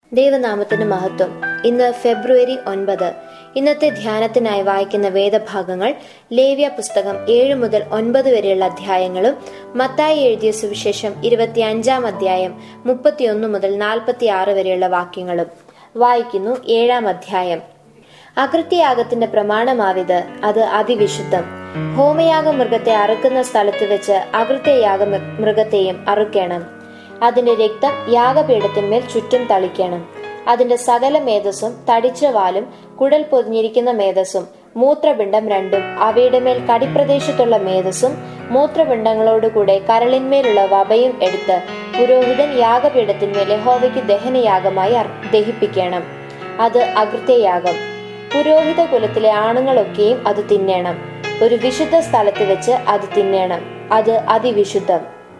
ദൈവനാമത്തിന് മഹത്വം. ഇന്ന് ഫെബ്രുവരി 9. ഇന്നത്തെ ധ്യാനത്തിനായി വായിക്കുന്ന വേദഭാഗങ്ങൾ ലേവ്യ പുസ്തകം 7 മുതൽ 9 വരെയുള്ള അധ്യായങ്ങളും മത്തായി എഴുതിയ സുവിശേഷം 25-ാം അധ്യായം 31 മുതൽ 46 വരെയുള്ള വാക്യങ്ങളും. വായിക്കുന്നു. 7-ാം അധ്യായം. അകൃത്യയാഗത്തിന്റെ പ്രമാണമാവിത്, അത് അതിവിശുദ്ധം. ഹോമയാഗ മൃഗത്തെ അറുക്കുന്ന സ്ഥലത്ത് വെച്ച് അകൃത്യയാഗ മൃഗത്തെയും അറുക്കണം. അതിന്റെ രക്തം യാഗപീഠത്തിന്മേൽ ചുറ്റും തളിക്കണം. അതിന്റെ സകല മേധസ്സും, തടിച്ച വാലും കുടൽ പൊതിഞ്ഞിരിക്കുന്ന മേധസ്സും, മൂത്രപിണ്ഡം രണ്ടും, അവയുടെ മേൽ കടിപ്രദേശത്തുള്ള മേധസ്സും, മൂത്രപിണ്ഡങ്ങളോടുകൂടെ കരളിന്മേലുള്ള വപയും എടുത്ത് പുരോഹിതൻ യാഗപീഠത്തിന്മേൽ യഹോവയ്ക്ക് ദഹനയാഗമായി ദഹിപ്പിക്കണം. അത് അകൃത്യയാഗം. പുരോഹിത കുലത്തിലെ ആണുങ്ങളൊക്കെയും അത് തിന്നേണം. ഒരു വിശുദ്ധ സ്ഥലത്ത് വെച്ച് അത് തിന്നേണം. അത് അതിവിശുദ്ധം.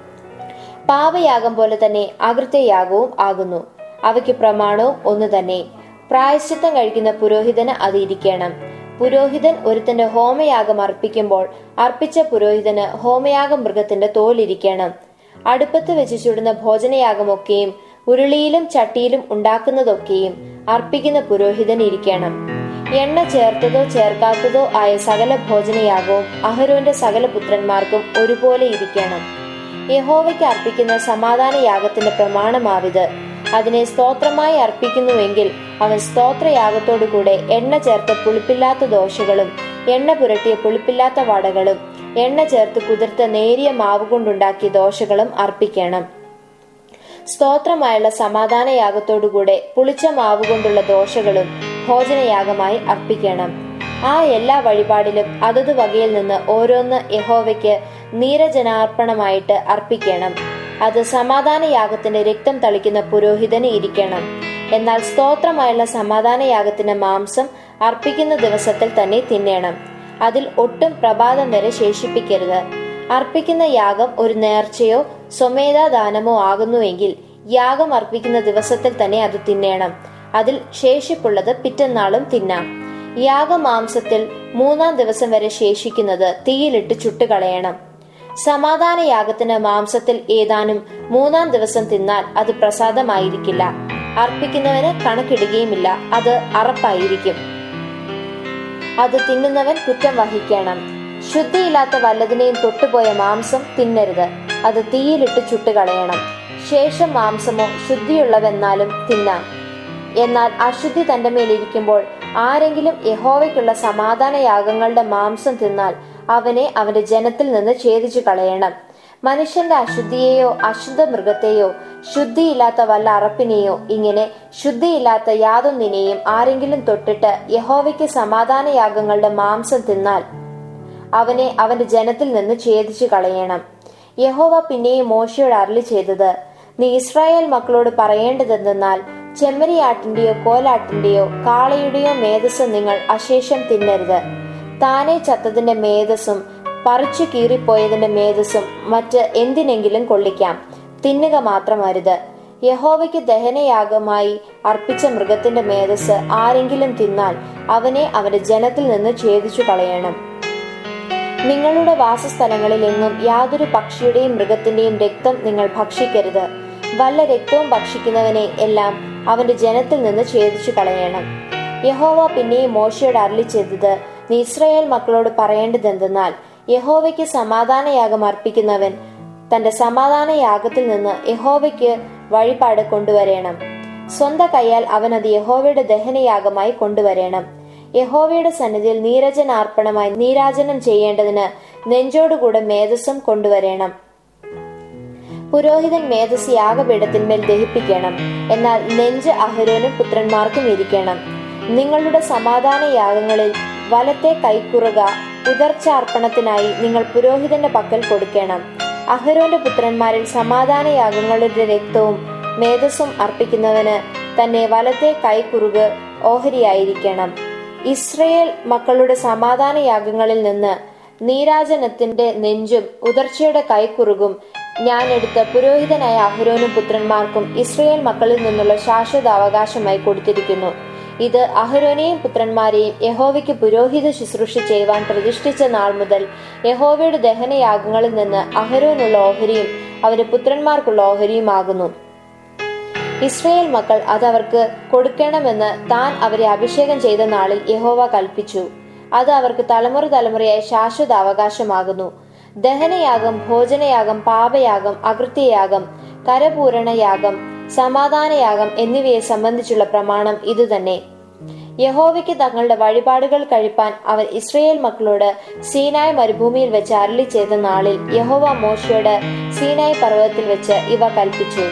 പാപയാഗം പോലെ തന്നെ അകൃത്യയാഗവും ആകുന്നു. അവയ്ക്ക് പ്രമാണവും ഒന്ന് തന്നെ. പ്രായശ്ചിത്തം കഴിക്കുന്ന പുരോഹിതന് അത് ഇരിക്കണം. പുരോഹിതൻ ഒരുത്തന്റെ ഹോമയാഗം അർപ്പിക്കുമ്പോൾ അർപ്പിച്ച പുരോഹിതന് ഹോമയാഗ മൃഗത്തിന്റെ തോലിരിക്കണം. അടുപ്പത്ത് വെച്ച് ചുടുന്ന ഭോജനയാഗമൊക്കെയും ഉരുളിയിലും ചട്ടിയിലും ഉണ്ടാക്കുന്നതൊക്കെയും അർപ്പിക്കുന്ന പുരോഹിതൻ ഇരിക്കണം. എണ്ണ ചേർത്തതോ ചേർക്കാത്തതോ ആയ സകല ഭോജനയാഗവും അഹരോന്റെ സകല പുത്രന്മാർക്കും ഒരുപോലെ ഇരിക്കണം. യഹോവയ്ക്ക് അർപ്പിക്കുന്ന സമാധാന യാഗത്തിന്റെ പ്രമാണമാവിത്. അതിനെ സ്തോത്രമായി അർപ്പിക്കുന്നുവെങ്കിൽ അവൻ സ്തോത്രയാഗത്തോടുകൂടെ എണ്ണ ചേർത്ത് പുളിപ്പില്ലാത്ത ദോശകളും എണ്ണ പുരട്ടിയ പുളിപ്പില്ലാത്ത വടകളും എണ്ണ ചേർത്ത് കുതിർത്ത നേരിയ മാവ് കൊണ്ടുണ്ടാക്കിയ ദോശകളും അർപ്പിക്കണം. സ്തോത്രമായുള്ള സമാധാന യാഗത്തോടുകൂടെ പുളിച്ച മാവ് കൊണ്ടുള്ള ദോശകളും ഭോജനയാഗമായി അർപ്പിക്കണം. ആ എല്ലാ വഴിപാടിലും അതത് വകയിൽ നിന്ന് ഓരോന്ന് യഹോവയ്ക്ക് നീരജനാർപ്പണമായിട്ട് അർപ്പിക്കണം. അത് സമാധാന യാഗത്തിന്റെ രക്തം തളിക്കുന്ന പുരോഹിതന് ഇരിക്കണം. എന്നാൽ സ്തോത്രമായുള്ള സമാധാന യാഗത്തിന്റെ മാംസം അർപ്പിക്കുന്ന ദിവസത്തിൽ തന്നെ തിന്നേണം. അതിൽ ഒട്ടും പ്രഭാതം വരെ ശേഷിപ്പിക്കരുത്. അർപ്പിക്കുന്ന യാഗം ഒരു നേർച്ചയോ സ്വമേധാദാനമോ ആകുന്നുവെങ്കിൽ യാഗം അർപ്പിക്കുന്ന ദിവസത്തിൽ തന്നെ അത് തിന്നേണം. അതിൽ ശേഷിപ്പുള്ളത് പിറ്റന്നാളും തിന്നാം. യാഗമാംസത്തിൽ 3-ാം ദിവസം വരെ ശേഷിക്കുന്നത് തീയിലിട്ട് ചുട്ടുകളയണം. സമാധാന യാഗത്തിന് മാംസത്തിൽ ഏതാനും 3-ാം ദിവസം തിന്നാൽ അത് പ്രസാദമായിരിക്കില്ല. അർപ്പിക്കുന്നവന് കണക്കിടുകയുമില്ല. അത് അറപ്പായിരിക്കും. അത് തിന്നുന്നവൻ കുറ്റം വഹിക്കണം. ശുദ്ധിയില്ലാത്ത വല്ലതിനെയും തൊട്ടുപോയ മാംസം തിന്നരുത്. അത് തീയിലിട്ട് ചുട്ടുകളയണം. ശേഷം മാംസമോ ശുദ്ധിയുള്ളവെന്നാലും തിന്നാം. എന്നാൽ അശുദ്ധി തന്റെ മേലിരിക്കുമ്പോൾ ആരെങ്കിലും യഹോവയ്ക്കുള്ള സമാധാന യാഗങ്ങളുടെ മാംസം തിന്നാൽ അവനെ അവന്റെ ജനത്തിൽ നിന്ന് ഛേദിച്ചു കളയണം. മനുഷ്യന്റെ അശുദ്ധിയെയോ അശുദ്ധ മൃഗത്തെയോ ശുദ്ധിയില്ലാത്ത വല്ല അറപ്പിനെയോ ഇങ്ങനെ ശുദ്ധിയില്ലാത്ത യാതൊന്നിനെയും ആരെങ്കിലും തൊട്ടിട്ട് യഹോവയ്ക്ക് സമാധാന യാഗങ്ങളുടെ മാംസം തിന്നാൽ അവനെ അവന്റെ ജനത്തിൽ നിന്ന് ഛേദിച്ചു കളയണം. യഹോവ പിന്നെയും മോശയോട് അരുളി ചെയ്തത്, നീ ഇസ്രായേൽ മക്കളോട് പറയേണ്ടതെന്തെന്നാൽ, ചെമ്മരിയാട്ടിന്റെയോ കോലാട്ടിന്റെയോ കാളയുടെയോ മേധസ് നിങ്ങൾ അശേഷം തിന്നരുത്. താനെ ചത്തതിന്റെ മേധസ്സും പറിച്ചു കീറിപ്പോയതിന്റെ മേധസ്സും മറ്റ് എന്തിനെങ്കിലും കൊള്ളിക്കാം, തിന്നുക മാത്രമരുത്. യഹോവയ്ക്ക് ദഹനയാഗമായി അർപ്പിച്ച മൃഗത്തിന്റെ മേധസ് ആരെങ്കിലും തിന്നാൽ അവനെ അവന്റെ ജനത്തിൽ നിന്ന് ഛേദിച്ചു കളയണം. നിങ്ങളുടെ വാസസ്ഥലങ്ങളിൽ എങ്ങും യാതൊരു പക്ഷിയുടെയും മൃഗത്തിന്റെയും രക്തം നിങ്ങൾ ഭക്ഷിക്കരുത്. വല്ല രക്തവും ഭക്ഷിക്കുന്നവനെ എല്ലാം അവന്റെ ജനത്തിൽ നിന്ന് ഛേദിച്ചു കളയണം. യഹോവ പിന്നെയും മോശയോട് അരുളി ചെയ്തത്, നീ ഇസ്രായേൽ മക്കളോട് പറയേണ്ടതെന്തെന്നാൽ, യഹോവയ്ക്ക് സമാധാനയാഗം അർപ്പിക്കുന്നവൻ തന്റെ സമാധാന യാഗത്തിൽ നിന്ന് യഹോവയ്ക്ക് വഴിപാട് കൊണ്ടുവരേണം. സ്വന്തം കൈയാൽ അവൻ അത് യഹോവയുടെ ദഹനയാഗമായി കൊണ്ടുവരേണം. യഹോവയുടെ സന്നിധിയിൽ നീരജനാർപ്പണമായി നീരാജനം ചെയ്യേണ്ടതിന് നെഞ്ചോടുകൂടെ മേധസ്സും കൊണ്ടുവരേണം. പുരോഹിതൻ മേധസ് യാഗപീഠത്തിന്മേൽ ദഹിപ്പിക്കണം. എന്നാൽ നെഞ്ച് അഹരോനും പുത്രന്മാർക്കും ഇരിക്കണം. നിങ്ങളുടെ സമാധാന യാഗങ്ങളിൽ വലത്തെ കൈക്കുറുക ഉദർച്ചാർപ്പണത്തിനായി നിങ്ങൾ പുരോഹിതന്റെ പക്കൽ കൊടുക്കണം. അഹരോന്റെ പുത്രന്മാരിൽ സമാധാന യാഗങ്ങളുടെ രക്തവും മേധസ്സും അർപ്പിക്കുന്നവന് തന്നെ വലത്തെ കൈക്കുറുക് ഓഹരിയായിരിക്കണം. ഇസ്രയേൽ മക്കളുടെ സമാധാന യാഗങ്ങളിൽ നിന്ന് നീരാജനത്തിന്റെ നെഞ്ചും ഉദർച്ചയുടെ കൈക്കുറുകും ഞാൻ എടുത്ത പുരോഹിതനായ അഹരോനും പുത്രന്മാർക്കും ഇസ്രയേൽ മക്കളിൽ നിന്നുള്ള ശാശ്വത അവകാശമായി കൊടുത്തിരിക്കുന്നു. ഇത് അഹരോനെയും പുത്രന്മാരെയും യഹോവയ്ക്ക് പുരോഹിത ശുശ്രൂഷ ചെയ്യുവാൻ പ്രതിഷ്ഠിച്ച നാൾ മുതൽ യഹോവയുടെ ദഹനയാഗങ്ങളിൽ നിന്ന് അഹരോനുള്ള ഓഹരിയും അവന്റെ പുത്രന്മാർക്കുള്ള ഓഹരിയുമാകുന്നു. ഇസ്രായേൽ മക്കൾ അത് അവർക്ക് കൊടുക്കണമെന്ന് താൻ അവരെ അഭിഷേകം ചെയ്ത നാളിൽ യഹോവ കൽപ്പിച്ചു. അത് അവർക്ക് തലമുറ തലമുറയായി ശാശ്വത അവകാശമാകുന്നു. ദഹനയാഗം, ഭോജനയാഗം, പാപയാഗം, അകൃത്യയാഗം, കരപൂരണയാഗം, സമാധാനയാഗം എന്നിവയെ സംബന്ധിച്ചുള്ള പ്രമാണം ഇതുതന്നെ. യഹോവയ്ക്ക് തങ്ങളുടെ വഴിപാടുകൾ കഴിപ്പാൻ അവൻ ഇസ്രായേൽ മക്കളോട് സീനായ് മരുഭൂമിയിൽ വെച്ച് അരുളി ചെയ്ത നാളിൽ യഹോവ മോശയോട് സീനായ് പർവ്വതത്തിൽ വെച്ച് ഇവ കൽപ്പിച്ചു.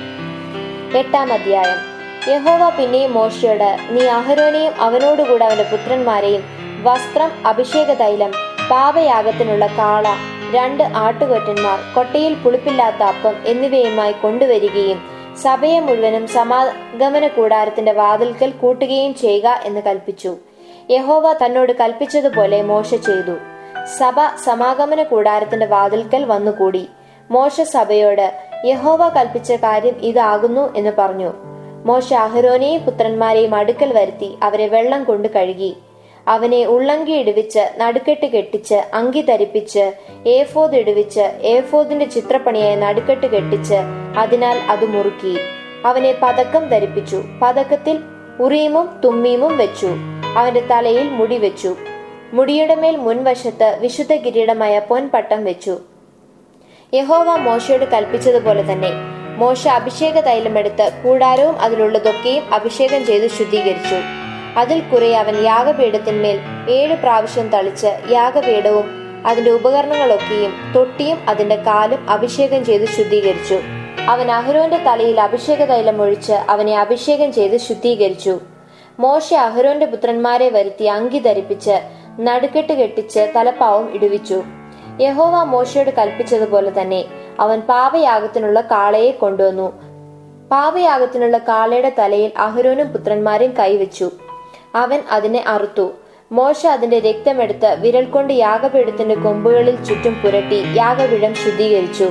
8-ാം അധ്യായം. യഹോവ പിന്നെയും മോശയോട്, നീ അഹരോനെയും അവനോടുകൂടെ അവന്റെ പുത്രന്മാരെയും വസ്ത്രം, അഭിഷേക തൈലം, പാപയാഗത്തിനുള്ള കാള, 2 ആട്ടുകൊറ്റന്മാർ, കൊട്ടയിൽ പുളിപ്പില്ലാത്ത അപ്പം എന്നിവയുമായി കൊണ്ടുവരികയും സഭയെ മുഴുവനും സമാഗമന കൂടാരത്തിന്റെ വാതിൽക്കൽ കൂട്ടുകയും ചെയ്യുക എന്ന് കൽപ്പിച്ചു. യഹോവ തന്നോട് കൽപ്പിച്ചതുപോലെ മോശ ചെയ്തു. സഭ സമാഗമന കൂടാരത്തിന്റെ വാതിൽക്കൽ വന്നുകൂടി. മോശ സഭയോട്, യഹോവ കൽപ്പിച്ച കാര്യം ഇതാകുന്നു എന്ന് പറഞ്ഞു. മോശ അഹരോനെയും പുത്രന്മാരെയും അടുക്കൽ വരുത്തി അവരെ വെള്ളം കൊണ്ട് കഴുകി. അവനെ ഉള്ളങ്കി ഇടുവിച്ച് നടുക്കെട്ട് കെട്ടിച്ച് അങ്കി ധരിപ്പിച്ച് ഏഫോദ് ഇടുവിച്ച് ഏഫോദിന്റെ ചിത്രപ്പണിയായി നടുക്കെട്ട് കെട്ടിച്ച് അതിനാൽ അത് മുറുക്കി. അവനെ പതക്കം ധരിപ്പിച്ചു. പതക്കത്തിൽ ഉറീമും തുമ്മീമും വെച്ചു. അവന്റെ തലയിൽ മുടി വെച്ചു. മുടിയുടെ മേൽ മുൻവശത്ത് വിശുദ്ധ കിരീടമായ പൊൻപട്ടം വെച്ചു. യഹോവ മോശയോട് കൽപ്പിച്ചതുപോലെ തന്നെ മോശ അഭിഷേക തൈലമെടുത്ത് കൂടാരവും അതിലുള്ളതൊക്കെയും അഭിഷേകം ചെയ്ത് ശുദ്ധീകരിച്ചു. അതിൽ കുറെ അവൻ യാഗപീഠത്തിന്മേൽ 7 പ്രാവശ്യം തളിച്ച് യാഗപീഠവും അതിന്റെ ഉപകരണങ്ങളൊക്കെയും തൊട്ടിയും അതിന്റെ കാലും അഭിഷേകം ചെയ്ത് ശുദ്ധീകരിച്ചു. അവൻ അഹരോന്റെ തലയിൽ അഭിഷേക തൈലം ഒഴിച്ച് അവനെ അഭിഷേകം ചെയ്ത് ശുദ്ധീകരിച്ചു. മോശ അഹരോന്റെ പുത്രന്മാരെ വരുത്തി അങ്കി ധരിപ്പിച്ച് നടുക്കെട്ട് കെട്ടിച്ച് തലപ്പാവും ഇടുവിച്ചു. യഹോവ മോശയോട് കൽപ്പിച്ചതുപോലെ തന്നെ അവൻ പാപയാഗത്തിനുള്ള കാളയെ കൊണ്ടുവന്നു. പാപയാഗത്തിനുള്ള കാളയുടെ തലയിൽ അഹരോനും പുത്രന്മാരും കൈവച്ചു. അവൻ അതിനെ അറുത്തു. മോശ അതിന്റെ രക്തമെടുത്ത് വിരൽ കൊണ്ട് യാഗപീഠത്തിന്റെ കൊമ്പുകളിൽ ചുറ്റും പുരട്ടി യാഗപീഠം ശുദ്ധീകരിച്ചു.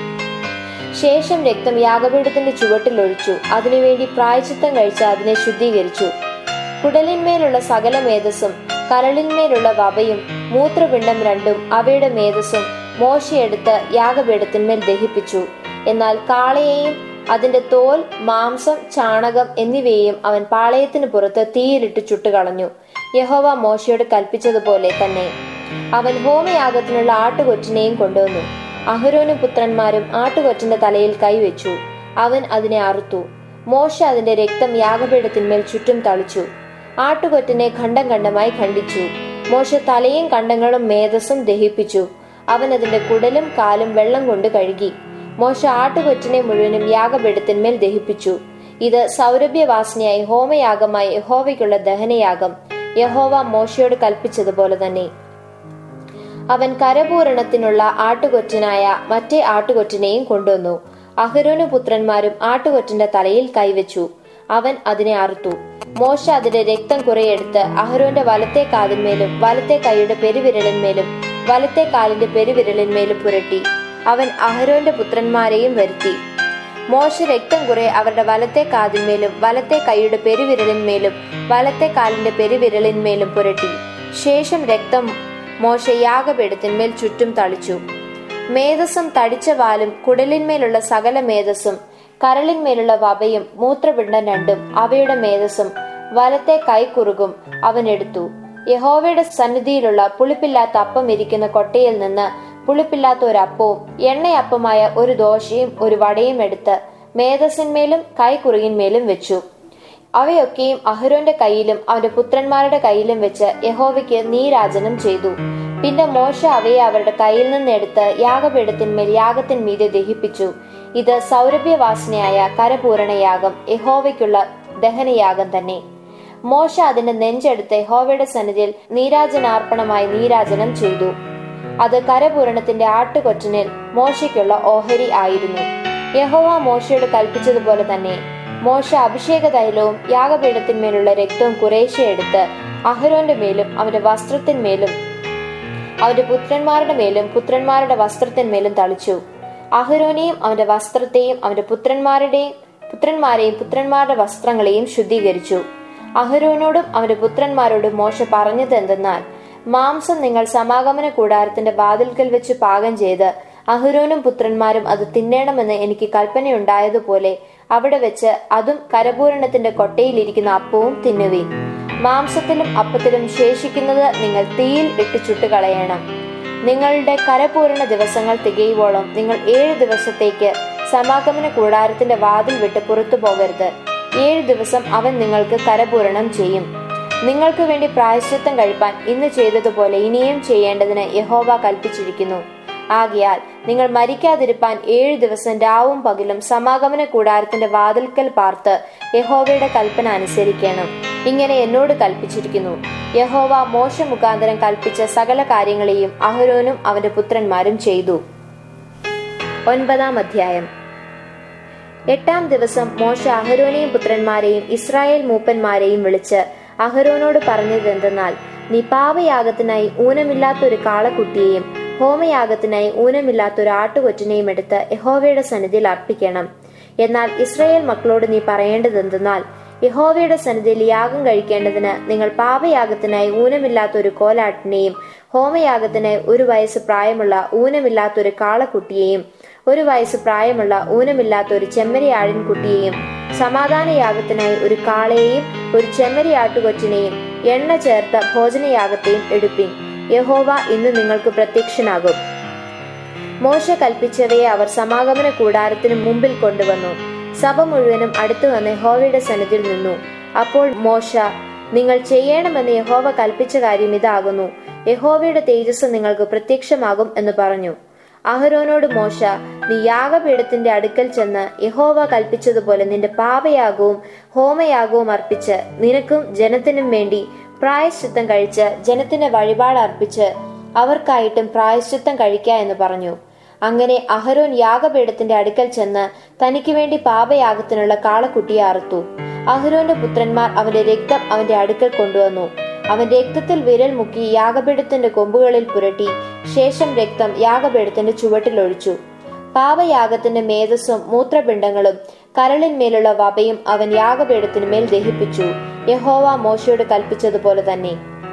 ശേഷം രക്തം യാഗപീഠത്തിന്റെ ചുവട്ടിൽ ഒഴിച്ചു. അതിനുവേണ്ടി പ്രായശ്ചിത്തം കഴിച്ച് അതിനെ ശുദ്ധീകരിച്ചു. കുടലിന്മേലുള്ള സകല മേധസ്സും കരളിന്മേലുള്ള വപയും മൂത്രപിണ്ഡം 2 അവയുടെ മേധസ്സും മോശയെടുത്ത് യാഗപീഠത്തിന്മേൽ ദഹിപ്പിച്ചു. എന്നാൽ കാളയെയും അതിന്റെ തോൽ, മാംസം, ചാണകം എന്നിവയെയും അവൻ പാളയത്തിന് പുറത്ത് തീയിലിട്ട് ചുട്ടുകളഞ്ഞു. യഹോവ മോശയോട് കൽപ്പിച്ചതുപോലെ തന്നെ അവൻ ഹോമയാഗത്തിനുള്ള ആട്ടുകൊറ്റനെയും കൊണ്ടുവന്നു. അഹരോനും പുത്രന്മാരും ആട്ടുകൊറ്റന്റെ തലയിൽ കൈവച്ചു. അവൻ അതിനെ അറുത്തു. മോശ അതിന്റെ രക്തം യാഗപീഠത്തിന്മേൽ ചുറ്റും തളിച്ചു. ആട്ടുകൊറ്റനെ ഖണ്ഡം ഖണ്ഡമായി ഖണ്ഡിച്ചു. മോശ തലയും കണ്ടങ്ങളും മേധസ്സും ദഹിപ്പിച്ചു. അവൻ അതിന്റെ കുടലും കാലും വെള്ളം കൊണ്ട് കഴുകി. മോശ ആട്ടുകൊറ്റനെ മുഴുവനും യാഗപീഠത്തിന്മേൽ ദഹിപ്പിച്ചു. ഇത് സൗരഭ്യവാസനയായി ഹോമയാഗമായി യഹോവയ്ക്കുള്ള ദഹനയാഗം യഹോവ മോശയോട് കൽപ്പിച്ചതുപോലെ തന്നെ. അവൻ കരപൂരണത്തിനുള്ള ആട്ടുകൊറ്റനായ മറ്റേ ആട്ടുകൊറ്റനെയും കൊണ്ടുവന്നു. അഹരോനും പുത്രന്മാരും ആട്ടുകൊറ്റന്റെ തലയിൽ കൈവച്ചു. അവൻ അതിനെ അറുത്തു. മോശ അതിന്റെ രക്തം കുറെയെടുത്ത് അഹരോന്റെ വലത്തെ കാതിന്മേലും വലത്തെ കൈയുടെ പെരുവിരലിന്മേലും വലത്തെ കാലിന്റെ പെരുവിരലിന്മേലും പുരട്ടി. അവൻ അഹരോന്റെ പുത്രന്മാരെയും വരുത്തി. മോശ രക്തം കുറെ അവരുടെ വലത്തെ കാതിന്മേലും വലത്തെ കൈയുടെ പെരുവിരലിന്മേലും വലത്തെ കാലിന്റെ പെരുവിരലിന്മേലും പുരട്ടി. ശേഷം രക്തം മോശ യാഗപീഠത്തിന്മേൽ ചുറ്റും തളിച്ചു. മേധസ്സും തടിച്ച വാലും കുടലിന്മേലുള്ള സകല മേധസ്സും കരളിന്മേലുള്ള വപയും മൂത്രപിണ്ഡം 2 അവയുടെ മേധസ്സും വലത്തെ കൈക്കുറുകും അവൻ എടുത്തു. യഹോവയുടെ സന്നിധിയിലുള്ള പുളിപ്പില്ലാത്ത അപ്പം ഇരിക്കുന്ന കൊട്ടയിൽ നിന്ന് പുളിപ്പില്ലാത്ത ഒരു അപ്പവും എണ്ണയപ്പമായ ഒരു ദോശയും ഒരു വടയും എടുത്ത് മേധസ്സിന്മേലും കൈക്കുറുകിന്മേലും വെച്ചു. അവയൊക്കെയും അഹരോന്റെ കയ്യിലും അവന്റെ പുത്രന്മാരുടെ കയ്യിലും വെച്ച് യഹോവയ്ക്ക് നീരാജനം ചെയ്തു. പിന്നെ മോശ അവയെ അവരുടെ കയ്യിൽ നിന്നെടുത്ത് യാഗപീഠത്തിന്മേൽ യാഗത്തിന്മീതെ ദഹിപ്പിച്ചു. ഇത് സൗരഭ്യവാസനയായ കരപൂരണയാഗം യഹോവയ്ക്കുള്ള ദഹനയാഗം തന്നെ. മോശ അതിന്റെ നെഞ്ചെടുത്ത് യഹോവയുടെ സന്നിധിയിൽ നീരാജനാർപ്പണമായി നീരാജനം ചെയ്തു. അത് കരപൂരണത്തിന്റെ ആട്ടുകൊറ്റനിൽ മോശയ്ക്കുള്ള ഓഹരി ആയിരുന്നു. യഹോവ മോശയോട് കൽപ്പിച്ചതുപോലെ തന്നെ മോശ അഭിഷേക തൈലവും യാഗപീഠത്തിന്മേലുള്ള രക്തവും കുറേശ്ശെ എടുത്ത് അഹരോന്റെ മേലും അവന്റെ വസ്ത്രത്തിന്മേലും അവന്റെ പുത്രന്മാരുടെ മേലും പുത്രന്മാരുടെ വസ്ത്രത്തിന്മേലും തളിച്ചു. അഹരോനെയും അവന്റെ വസ്ത്രത്തെയും അവന്റെ പുത്രന്മാരെയും പുത്രന്മാരുടെ വസ്ത്രങ്ങളെയും ശുദ്ധീകരിച്ചു. അഹരോനോടും അവന്റെ പുത്രന്മാരോടും മോശ പറഞ്ഞത് എന്തെന്നാൽ, മാംസം നിങ്ങൾ സമാഗമന കൂടാരത്തിന്റെ വാതിൽക്കൽ വെച്ച് പാകം ചെയ്ത് അഹരോനും പുത്രന്മാരും അത് തിന്നേണമെന്ന് എനിക്ക് കൽപ്പനയുണ്ടായതുപോലെ അവിടെ വെച്ച് അതും കരപൂരണത്തിന്റെ കൊട്ടയിലിരിക്കുന്ന അപ്പവും തിന്നുവീൻ. മാംസത്തിലും അപ്പത്തിലും ശേഷിക്കുന്നത് നിങ്ങൾ തീയിൽ ഇട്ട് ചുട്ടുകളയണം. നിങ്ങളുടെ കരപൂരണ ദിവസങ്ങൾ തികയുവോളം നിങ്ങൾ 7 ദിവസത്തേക്ക് സമാഗമന കൂടാരത്തിന്റെ വാതിൽ വിട്ട് പുറത്തു പോകരുത്. 7 ദിവസം അവൻ നിങ്ങൾക്ക് കരപൂരണം ചെയ്യും. നിങ്ങൾക്ക് വേണ്ടി പ്രായശ്ചിത്തം കഴിപ്പാൻ ഇന്ന് ചെയ്തതുപോലെ ഇനിയും ചെയ്യേണ്ടതിന് യഹോവ കൽപ്പിച്ചിരിക്കുന്നു. ആകയാൽ നിങ്ങൾ മരിക്കാതിരിപ്പാൻ 7 ദിവസം രാവും പകലും സമാഗമന കൂടാരത്തിന്റെ വാതിൽക്കൽ പാർത്ത് യഹോവയുടെ കൽപ്പന അനുസരിക്കണം. ഇങ്ങനെ എന്നോട് കൽപ്പിച്ചിരിക്കുന്നു. യഹോവ മോശ മുഖാന്തരം കൽപ്പിച്ച സകല കാര്യങ്ങളെയും അഹരോനും അവന്റെ പുത്രന്മാരും ചെയ്തു. 9-ാം അധ്യായം. 8-ാം ദിവസം മോശ അഹരോനെയും പുത്രന്മാരെയും ഇസ്രായേൽ മൂപ്പന്മാരെയും വിളിച്ച് അഹരോനോട് പറഞ്ഞതെന്തെന്നാൽ, നീ പാപയാഗത്തിനായി ഊനമില്ലാത്തൊരു കാളക്കുട്ടിയെയും ഹോമയാഗത്തിനായി ഊനമില്ലാത്തൊരു ആട്ടുകൊറ്റനെയും എടുത്ത് യഹോവയുടെ സന്നിധിയിൽ അർപ്പിക്കണം. എന്നാൽ ഇസ്രായേൽ മക്കളോട് നീ പറയേണ്ടതെന്തെന്നാൽ, യഹോവയുടെ സന്നിധിയിൽ യാഗം കഴിക്കേണ്ടതിന് നിങ്ങൾ പാപയാഗത്തിനായി ഊനമില്ലാത്തൊരു കോലാട്ടിനെയും ഹോമയാഗത്തിനായി 1 വയസ്സ് പ്രായമുള്ള ഊനമില്ലാത്തൊരു കാളക്കുട്ടിയെയും 1 വയസ്സ് പ്രായമുള്ള ഊനമില്ലാത്തൊരു ചെമ്മരിയാടിൻകുട്ടിയെയും സമാധാനയാഗത്തിനായി 1 കാളയെയും 1 ചെമ്മരിയാട്ടുകൊറ്റനെയും എണ്ണ ചേർത്ത ഭോജനയാഗത്തെയും എടുപ്പിൻ. യഹോവ ഇന്ന് നിങ്ങൾക്ക് പ്രത്യക്ഷനാകും. മോശ കൽപ്പിച്ചവയെ അവർ സമാഗമന കൂടാരത്തിന് മുമ്പിൽ കൊണ്ടുവന്നു. സഭ മുഴുവനും അടുത്തു വന്ന് യഹോവയുടെ സന്നിധിയിൽ നിന്നു. അപ്പോൾ മോശ, നിങ്ങൾ ചെയ്യണമെന്ന് യഹോവ കൽപ്പിച്ച കാര്യം ഇതാകുന്നു. യഹോവയുടെ തേജസ് നിങ്ങൾക്ക് പ്രത്യക്ഷമാകും എന്ന് പറഞ്ഞു. അഹരോനോട് മോശ, നീ യാഗപീഠത്തിന്റെ അടുക്കൽ ചെന്ന് യഹോവ കൽപ്പിച്ചതുപോലെ നിന്റെ പാപയാഗവും ഹോമയാഗവും അർപ്പിച്ച് നിനക്കും ജനത്തിനും വേണ്ടി പ്രായശ്ചിത്തം കഴിച്ച് ജനത്തിന്റെ വഴിപാട് അർപ്പിച്ച് അവർക്കായിട്ടും പ്രായശ്ചിത്തം കഴിക്ക എന്ന് പറഞ്ഞു. അങ്ങനെ അഹരോൻ യാഗപീഠത്തിന്റെ അടുക്കൽ ചെന്ന് തനിക്ക് വേണ്ടി പാപയാഗത്തിനുള്ള കാളക്കുട്ടിയെ അറുത്തു. അഹരോന്റെ പുത്രന്മാർ അവന്റെ രക്തം അവന്റെ അടുക്കൽ കൊണ്ടുവന്നു. അവൻ രക്തത്തിൽ വിരൽ മുക്കി യാഗപീഠത്തിന്റെ കൊമ്പുകളിൽ പുരട്ടി ശേഷം രക്തം യാഗപീഠത്തിന്റെ ചുവട്ടിലൊഴിച്ചു. പാപയാഗത്തിന്റെ മേധസ്സും മൂത്രപിണ്ഡങ്ങളും കരളിന്മേലുള്ള വപയും അവൻ യാഗപീഠത്തിന് മേൽ ദഹിപ്പിച്ചു, യഹോവ മോശയോട് കൽപ്പിച്ചതുപോലെ തന്നെ.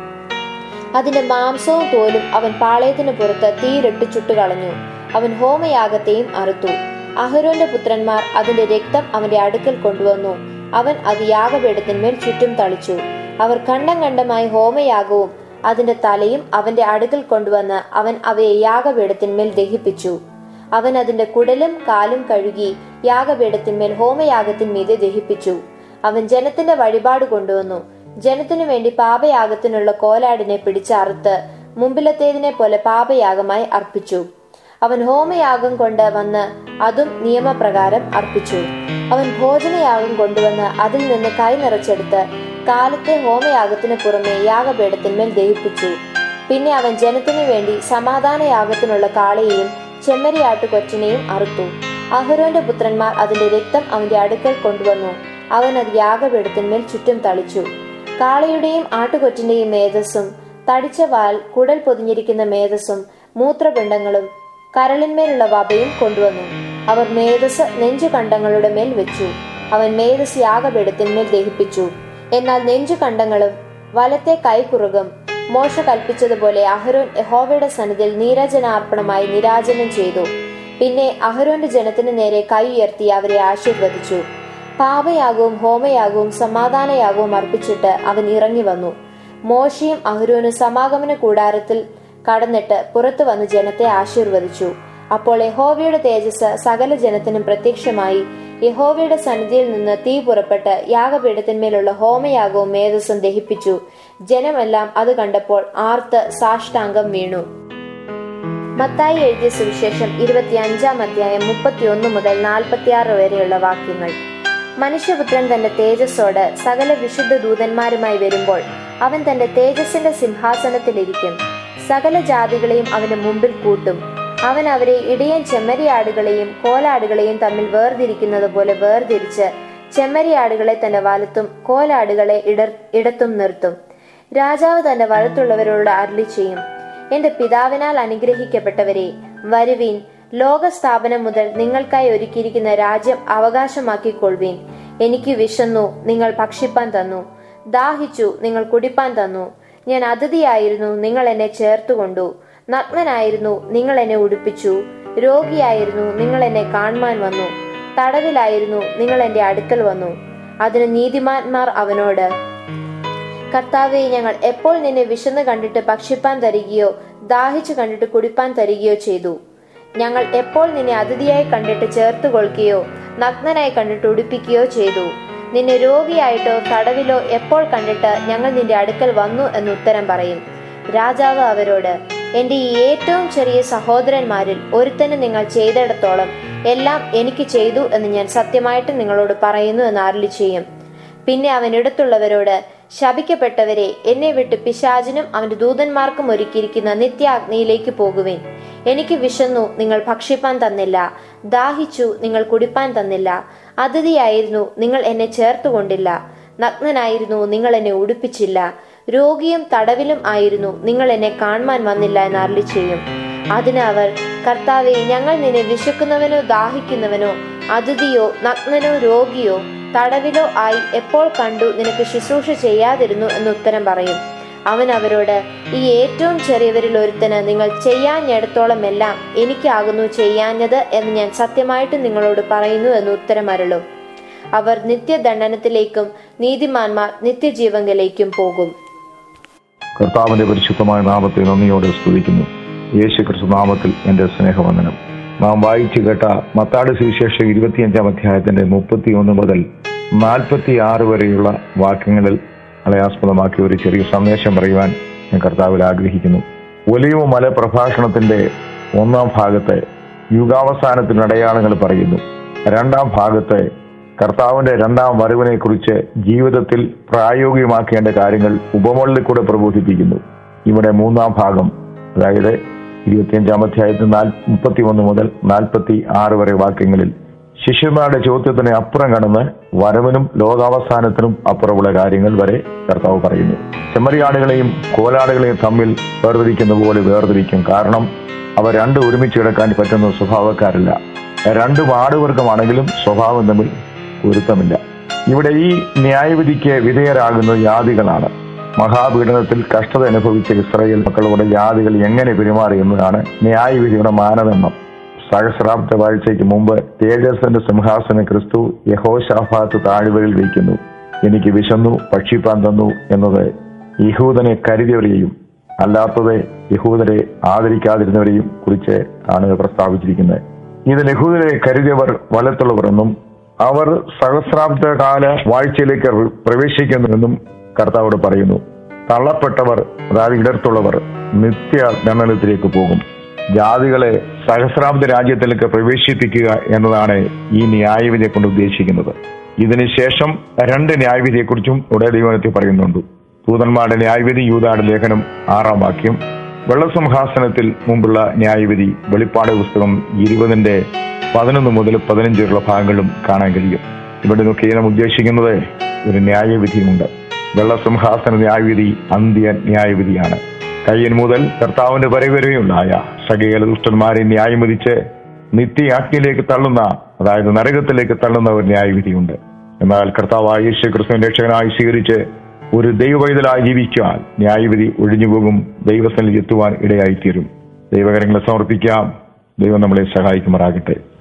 അതിന്റെ മാംസവും തോലും അവൻ പാളയത്തിന് പുറത്ത് തീയിലിട്ട് ചുട്ടുകളഞ്ഞു. അവൻ ഹോമയാഗത്തെയും അറുത്തു. അഹരോന്റെ പുത്രന്മാർ അതിന്റെ രക്തം അവന്റെ അടുക്കൽ കൊണ്ടുവന്നു. അവൻ അത് യാഗപീഠത്തിന്മേൽ ചുറ്റും തളിച്ചു. അവർ ഖണ്ഡം ഖണ്ഡമായി ഹോമയാഗവും അതിന്റെ തലയും അവന്റെ അടുക്കൽ കൊണ്ടുവന്ന് അവൻ അവയെ യാഗപീഠത്തിന്മേൽ ദഹിപ്പിച്ചു. അവൻ അതിന്റെ കുടലും കാലും കഴുകി യാഗപീഠത്തിന്മേൽ ഹോമയാഗത്തിന്മീതെ ദഹിപ്പിച്ചു. അവൻ ജനത്തിന്റെ വഴിപാട് കൊണ്ടുവന്നു. ജനത്തിനു വേണ്ടി പാപയാഗത്തിനുള്ള കോലാടിനെ പിടിച്ചറുത്ത് മുമ്പിലത്തേതിനെ പോലെ പാപയാഗമായി അർപ്പിച്ചു. അവൻ ഹോമയാഗം കൊണ്ട് വന്ന് അതും നിയമപ്രകാരം അർപ്പിച്ചു. അവൻ ഭോജനയാഗം കൊണ്ടുവന്ന് അതിൽ നിന്ന് കൈ നിറച്ചെടുത്ത് കാലത്തെ ഹോമയാഗത്തിന് പുറമെ യാഗപീഠത്തിന്മേൽ ദഹിപ്പിച്ചു. പിന്നെ അവൻ ജനത്തിനു വേണ്ടി സമാധാനയാഗത്തിനുള്ള കാളയെയും ചെമ്മരിയാട്ടുകൊറ്റനെയും അറുത്തു. അഹരോന്റെ പുത്രന്മാർ അതിന്റെ രക്തം അവന്റെ അടുക്കൽ കൊണ്ടുവന്നു. അവൻ അത് യാഗപീഠത്തിന്മേൽ ചുറ്റും തളിച്ചു. കാളയുടെയും ആട്ടുകൊറ്റന്റെയും മേധസ്സും തടിച്ച വാൽ, കുടൽ പൊതിഞ്ഞിരിക്കുന്ന മേധസ്സും മൂത്രപിണ്ഡങ്ങളും കരളിന്മേലുള്ള വപയും കൊണ്ടുവന്നു. അവർ മേധസ് നെഞ്ചുകണ്ടങ്ങളുടെ മേൽ വെച്ചു. അവൻ മേധസ് യാഗപീഠത്തിന്മേൽ ദഹിപ്പിച്ചു. എന്നാൽ നെഞ്ചുകണ്ടങ്ങളും വലത്തെ കൈക്കുറുകും മോശ കൽപ്പിച്ചതുപോലെ അഹരോൻ യഹോവയുടെ സന്നിധിയിൽ നീരാജനാർപ്പണമായി നീരാജനം ചെയ്തു. പിന്നെ അഹരോന്റെ ജനത്തിന് നേരെ കൈ ഉയർത്തി അവരെ ആശീർവദിച്ചു. പാപയാഗവും ഹോമയാഗവും സമാധാനയാഗവും അർപ്പിച്ചിട്ട് അവൻ ഇറങ്ങി വന്നു. മോശയും അഹരോനും സമാഗമന കൂടാരത്തിൽ കടന്നിട്ട് പുറത്തു വന്ന് ജനത്തെ ആശീർവദിച്ചു. അപ്പോൾ യഹോവയുടെ തേജസ് സകല ജനത്തിനും പ്രത്യക്ഷമായി. യഹോവയുടെ സന്നിധിയിൽ നിന്ന് തീ പുറപ്പെട്ട് യാഗപീഠത്തിന്മേലുള്ള ഹോമയാഗവും മേധസ്സും ദഹിപ്പിച്ചു. ജനമെല്ലാം അത് കണ്ടപ്പോൾ ആർത്ത് സാഷ്ടാംഗം വീണു. മത്തായി എഴുതിയ സുവിശേഷം 25-ാം അധ്യായം 31 മുതൽ 46 വരെയുള്ള വാക്യങ്ങൾ. മനുഷ്യപുത്രൻ തന്റെ തേജസ്സോട് സകല വിശുദ്ധ ദൂതന്മാരുമായി വരുമ്പോൾ അവൻ തന്റെ തേജസ്സിന്റെ സിംഹാസനത്തിലിരിക്കും. സകല ജാതികളെയും അവന് മുമ്പിൽ കൂട്ടും. അവൻ അവരെ ഇടയൻ ചെമ്മരിയാടുകളെയും കോലാടുകളെയും തമ്മിൽ വേർതിരിക്കുന്നത് പോലെ വേർതിരിച്ച് ചെമ്മരിയാടുകളെ തന്റെ വലത്തും കോലാടുകളെ ഇടത്തും നിർത്തും. രാജാവ് തന്റെ വലത്തുള്ളവരോട് അരുളി ചെയ്യും, എന്റെ പിതാവിനാൽ അനുഗ്രഹിക്കപ്പെട്ടവരെ, വരുവീൻ, ലോകസ്ഥാപനം മുതൽ നിങ്ങൾക്കായി ഒരുക്കിയിരിക്കുന്ന രാജ്യം അവകാശമാക്കിക്കൊള്ളുവീൻ. എനിക്ക് വിശന്നു, നിങ്ങൾ ഭക്ഷിപ്പാൻ തന്നു. ദാഹിച്ചു, നിങ്ങൾ കുടിപ്പാൻ തന്നു. ഞാൻ അതിഥിയായിരുന്നു, നിങ്ങൾ എന്നെ ചേർത്തുകൊണ്ടു. നഗ്നനായിരുന്നു, നിങ്ങൾ എന്നെ ഉടുപ്പിച്ചു. രോഗിയായിരുന്നു, നിങ്ങൾ എന്നെ കാണുവാൻ വന്നു. തടവിലായിരുന്നു, നിങ്ങൾ എന്റെ അടുക്കൽ വന്നു. അതിന് നീതിമാന്മാർ അവനോട്, കർത്താവേ, ഞങ്ങൾ എപ്പോൾ നിന്നെ വിശന്ന് കണ്ടിട്ട് ഭക്ഷിപ്പാൻ തരികയോ ദാഹിച്ചു കണ്ടിട്ട് കുടിപ്പാൻ തരികയോ ചെയ്തു? ഞങ്ങൾ എപ്പോൾ നിന്നെ അതിഥിയായി കണ്ടിട്ട് ചേർത്ത് കൊള്ളുകയോ നഗ്നനായി കണ്ടിട്ട് ഉടുപ്പിക്കുകയോ ചെയ്തു? നിന്നെ രോഗിയായിട്ടോ തടവിലോ എപ്പോൾ കണ്ടിട്ട് ഞങ്ങൾ നിന്റെ അടുക്കൽ വന്നു എന്ന് ഉത്തരം പറയും. രാജാവ് അവരോട്, എന്റെ ഈ ഏറ്റവും ചെറിയ സഹോദരന്മാരിൽ ഒരുത്തന് നിങ്ങൾ ചെയ്തിടത്തോളം എല്ലാം എനിക്ക് ചെയ്തു എന്ന് ഞാൻ സത്യമായിട്ട് നിങ്ങളോട് പറയുന്നു എന്ന് അരുളി ചെയ്യും. പിന്നെ അവൻ ഇടത്തുള്ളവരോട്, ശപിക്കപ്പെട്ടവരെ, എന്നെ വിട്ട് പിശാചിനും അവന്റെ ദൂതന്മാർക്കും ഒരുക്കിയിരിക്കുന്ന നിത്യാഗ്നിയിലേക്ക് പോകുവിൻ. എനിക്ക് വിശന്നു, നിങ്ങൾ ഭക്ഷിപ്പാൻ തന്നില്ല. ദാഹിച്ചു, നിങ്ങൾ കുടിപ്പാൻ തന്നില്ല. അതിഥിയായിരുന്നു, നിങ്ങൾ എന്നെ ചേർത്തുകൊണ്ടില്ല. നഗ്നനായിരുന്നു, നിങ്ങൾ എന്നെ ഉടുപ്പിച്ചില്ല. രോഗിയും തടവിലും ആയിരുന്നു, നിങ്ങൾ എന്നെ കാണുവാൻ വന്നില്ല എന്ന് അരുളി ചെയ്യും. അതിന് അവർ, കർത്താവേ, ഞങ്ങൾ നിന്നെ വിശക്കുന്നവനോ ദാഹിക്കുന്നവനോ അതിഥിയോ നഗ്നനോ രോഗിയോ തടവിലോ ആയി എപ്പോൾ കണ്ടു നിനക്ക് ശുശ്രൂഷ ചെയ്യാതിരുന്നു എന്ന് ഉത്തരം പറയും. അവൻ അവരോട്, ഈ ഏറ്റവും ചെറിയവരിൽ ഒരുത്തന് നിങ്ങൾ ചെയ്യാഞ്ഞിടത്തോളം എല്ലാം എനിക്കാകുന്നു ചെയ്യാഞ്ഞത് എന്ന് ഞാൻ സത്യമായിട്ട് നിങ്ങളോട് പറയുന്നു എന്ന് ഉത്തരം അരുളും. അവർ നിത്യദണ്ഡനത്തിലേക്കും നീതിമാന്മാർ നിത്യജീവങ്കലേക്കും പോകും. കർത്താവിന്റെ പരിശുദ്ധമായ നാമത്തെ നന്ദിയോടെ സ്തുതിക്കുന്നു. യേശു ക്രിസ്തു നാമത്തിൽ എന്റെ സ്നേഹവന്ദനം. നാം വായിച്ചു കേട്ട മത്തായിയുടെ സുവിശേഷം 25-ാം അധ്യായത്തിന്റെ 31 മുതൽ 46 വരെയുള്ള വാക്യങ്ങളിൽ ആസ്പദമാക്കി ഒരു ചെറിയ സന്ദേശം പറയുവാൻ ഞാൻ കർത്താവിൽ ആഗ്രഹിക്കുന്നു. ഒലിവ് മല പ്രഭാഷണത്തിന്റെ 1-ാം ഭാഗത്തെ യുഗാവസാനത്തിന് അടയാളങ്ങൾ പറയുന്നു. 2-ാം ഭാഗത്തെ കർത്താവിന്റെ 2-ാം വരവിനെ കുറിച്ച് ജീവിതത്തിൽ പ്രായോഗികമാക്കേണ്ട കാര്യങ്ങൾ ഉപമകളിൽ കൂടെ പ്രബോധിപ്പിക്കുന്നു. ഇവിടെ 3-ാം ഭാഗം, അതായത് 25-ാം അധ്യായത്തിൽ 31 മുതൽ 46 വരെ വാക്യങ്ങളിൽ ശിഷ്യന്മാരുടെ ചോദ്യത്തിന് അപ്പുറം കടന്ന് വരവിനും ലോകാവസാനത്തിനും അപ്പുറമുള്ള കാര്യങ്ങൾ വരെ കർത്താവ് പറയുന്നു. ചെമ്മരിയാടുകളെയും കോലാടുകളെയും തമ്മിൽ വേർതിരിക്കുന്ന പോലെ വേർതിരിക്കും. കാരണം അവ രണ്ടും ഒരുമിച്ച് കിടക്കാൻ പറ്റുന്ന സ്വഭാവക്കാരല്ല. 2 ആടുവർഗമാണെങ്കിലും സ്വഭാവം തമ്മിൽ പൊരുത്തമില്ല. ഇവിടെ ഈ ന്യായവിധിക്ക് വിധേയരാകുന്ന ജാതികളാണ്. മഹാപീഡനത്തിൽ കഷ്ടത അനുഭവിച്ച ഇസ്രായേൽ മക്കളോട് ജാതികൾ എങ്ങനെ പെരുമാറി എന്നതാണ് ന്യായവിധിയുടെ മാനദണ്ഡം. സഹസ്രാബ്ദ വാഴ്ചയ്ക്ക് മുമ്പ് തേജസ്സിന്റെ സിംഹാസന ക്രിസ്തു യഹോശാഫാത്ത് താഴ്വരയിൽ വയ്ക്കുന്നു. എനിക്ക് വിശന്നു, ഭക്ഷിപ്പാൻ തന്നു എന്നത് യഹൂദനെ കരുതിയവരെയും അല്ലാത്തത് യഹൂദരെ ആദരിക്കാതിരുന്നവരെയും കുറിച്ച് ആണ് പ്രസ്താവിച്ചിരിക്കുന്നത്. ഇതിൽ യഹൂദരെ കരുതിയവർ വലത്തുള്ളവർ എന്നും അവർ സഹസ്രാബ്ദ കാല വാഴ്ചയിലേക്ക് പ്രവേശിക്കുന്നുവെന്നും കർത്താവോട് പറയുന്നു. തള്ളപ്പെട്ടവർ, അതായത് ഇടർത്തുള്ളവർ, നിത്യ ദണ്ഡനത്തിലേക്ക് പോകും. ജാതികളെ സഹസ്രാബ്ദ രാജ്യത്തിലേക്ക് പ്രവേശിപ്പിക്കുക എന്നതാണ് ഈ ന്യായവിധിയെ കൊണ്ട് ഉദ്ദേശിക്കുന്നത്. ഇതിനുശേഷം 2 ന്യായവിധിയെക്കുറിച്ചും ഇവിടെ ദൈവത്തിൽ പറയുന്നുണ്ട്. ദൂതന്മാരുടെ ന്യായവിധി, യൂദായുടെ ലേഖനം 6-ാം വാക്യം. വെള്ളസിംഹാസനത്തിൽ മുമ്പുള്ള ന്യായവിധി വെളിപ്പാട് പുസ്തകം 20-11 മുതൽ 15 ഭാഗങ്ങളും കാണാൻ കഴിയും. ഇവിടെ നോക്കി നാം ഉദ്ദേശിക്കുന്നത് ഒരു ന്യായവിധിയുമുണ്ട്. വെള്ളസിംഹാസന ന്യായവിധി അന്ത്യ ന്യായവിധിയാണ്. കയ്യൻ മുതൽ കർത്താവിന്റെ വരവരെയുണ്ടായ സകല ദുഷ്ടന്മാരെ ന്യായം വിധിച്ച് നിത്യാഗ്നിയിലേക്ക് തള്ളുന്ന, അതായത് നരകത്തിലേക്ക് തള്ളുന്ന ഒരു ന്യായവിധിയുണ്ട്. എന്നാൽ കർത്താവായ യേശു ക്രിസ്തുവിനെ രക്ഷകനായി സ്വീകരിച്ച് ഒരു ദൈവവൈതലായി ജീവിക്കാൻ ന്യായവിധി ഒഴിഞ്ഞുപോകും, ദൈവസന്നിധിയിൽ എത്തുവാൻ ഇടയായിത്തീരും. ദൈവകരങ്ങളെ സമർപ്പിക്കാം. ദൈവം നമ്മളെ സഹായിക്കുമാറാകട്ടെ.